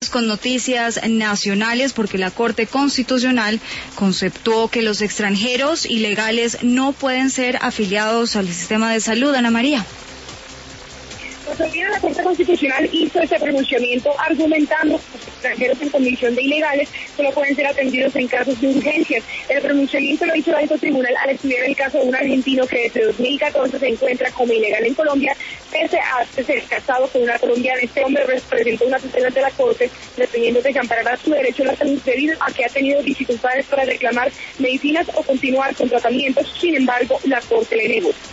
con noticias nacionales porque la Corte Constitucional conceptuó que los extranjeros ilegales no pueden ser afiliados al sistema de salud. Ana María. Pues hoy la Corte Constitucional hizo ese pronunciamiento argumentando que los extranjeros en condición de ilegales solo pueden ser atendidos en casos de urgencias. El pronunciamiento lo hizo el alto tribunal al estudiar el caso de un argentino que desde 2014 se encuentra como ilegal en Colombia, pese a ser casado con una colombiana. Este hombre presentó una tutela ante la Corte deteniendo que se amparara su derecho a la salud debido a que ha tenido dificultades para reclamar medicinas o continuar con tratamientos. Sin embargo, la Corte le negó.